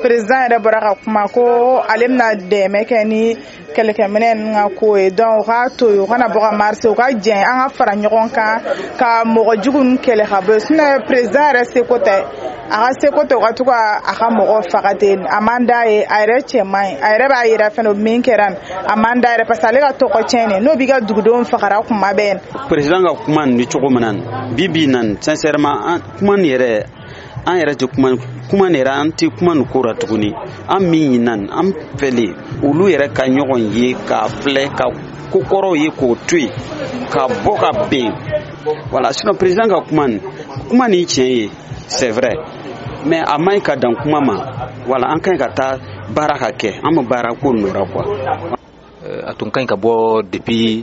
président yɛrɛ bɔra ka kuma ko ale bɛna dɛmɛ kɛ ni kɛlɛkɛminɛ ninnu ka ko ye donc u k'a to yen u kana bɔ ka marcher u ka jɛn an ka fara ɲɔgɔn kan ka mɔgɔ jugu ninnu kɛlɛ ka bɔ yen sinon président yɛrɛ seko tɛ a ka seko tɛ u ka to ka a ka mɔgɔ faga ten a man d'a ye a yɛrɛ cɛ man ɲi a yɛrɛ b'a yira fɛnɛ min kɛra a man d'a yɛrɛ parce que ale ka tɔgɔ tiɲɛ de n'o b'i ka dugudenw fagara kuma bɛɛ président ka kuma nin cogo min na bi nan sincèrement kuma nin yɛrɛ an yɛrɛ tɛ kuma nin yɛrɛ an tɛ kuma nin ko la tuguni an min ɲinan an fɛlen olu yɛrɛ ka ɲɔgɔn ye k'a filɛ ka kokɔrɔw ye k'o to yen ka bɔ ka bɛn voilà sinon président ka kuma nin tiɲɛ ye c'est vrai mais a man ɲi ka dan kuma ma voilà an ka ɲi ka taa baara ka kɛ an bɛ baara ko nora quoi a tun ka ɲi ka bɔ depuis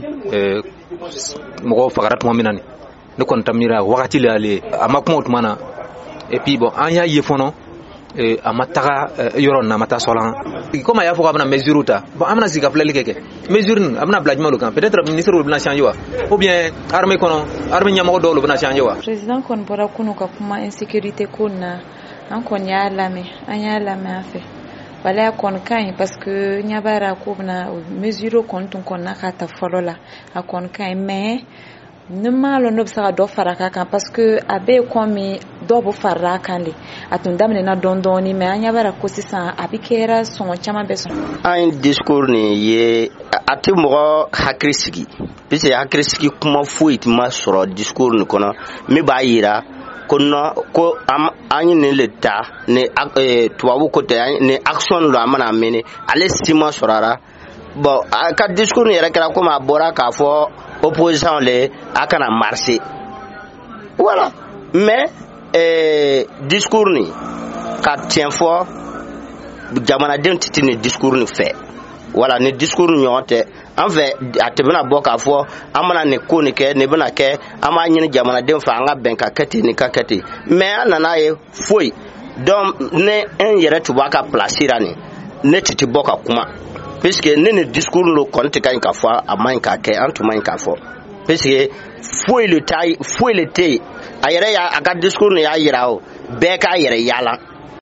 mɔgɔw fagara tuma min na ne kɔni tamira wagati le ale a ma kuma o tuma na et puis bon an y'a ye fɔlɔ a ma taga yɔrɔ nin na a ma taa sɔrɔ comme a y'a fɔ k'a bɛna mesure ta bon an bɛna sigi ka filɛli kɛ mesure nin a bɛna bila jumɛn kan peut-être ministre olu bɛna changer wa ou bien armée kɔnɔ armée ɲɛmɔgɔ dɔw olu bɛna changer wa. président kɔni bɔra kunu ka kuma insécurité ko nin na an kɔni y'a lamɛn an fɛ wala kɔni ka ɲi parce que ɲabara ko bɛna mesure kɔni tun kɔnɔna ka ta fɔlɔ la a kɔni ka ɲi mais ne m'a lɔn n'o bɛ se ka dɔ fara a kan parce que a bɛ komi dɔw bɛ fara a kan de a tun daminɛna dɔɔni mais an ɲɛ b'a ko sisan a bɛ kɛra sɔngɔ caman bɛ sɔn. An discours nin ye a tɛ mɔgɔ hakili sigi puisque hakili sigi kuma foyi tɛ ma sɔrɔ discours nin kɔnɔ min b'a yira ko ko an ye nin le ta ni tubabu ko tɛ ni action lo an mana mene ale si ma sɔrɔ a bon a ka discours nin yɛrɛ kɛra komi a bɔra k'a fɔ opposition le a kana marcher voilà mais discours ni ka tiɲɛ fɔ jamanadenw tɛ ni discours ni fɛ voilà ni discours ni ɲɔgɔn tɛ an fɛ a tɛ bɛna bɔ k'a fɔ an mana nin ko nin kɛ nin bɛna kɛ an b'a ɲini jamanadenw fɛ an ka bɛn ka kɛ ten nin ka kɛ ten mais an nana ye foyi donc ne an yɛrɛ tun b'a ka place ra nin ne tɛ bɔ ka kuma puisque ne ni discours lo kɔni tɛ ka ɲi ka fɔ a man ɲi ka kɛ an tun man ɲi ka fɔ puisque foyi le tɛ yen a yɛrɛ y'a a ka discours ni y'a yira o bɛɛ k'a yɛrɛ yaala